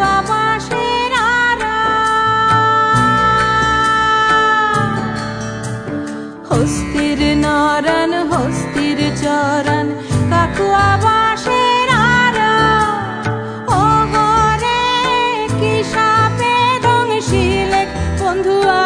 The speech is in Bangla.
কাকুয়া বাঁশের আড়া। হস্তির নরন হস্তির চরণ কাকুয়া বাঁশের আড়া। ও গরে কি সাপে দংশিলে বন্ধুয়া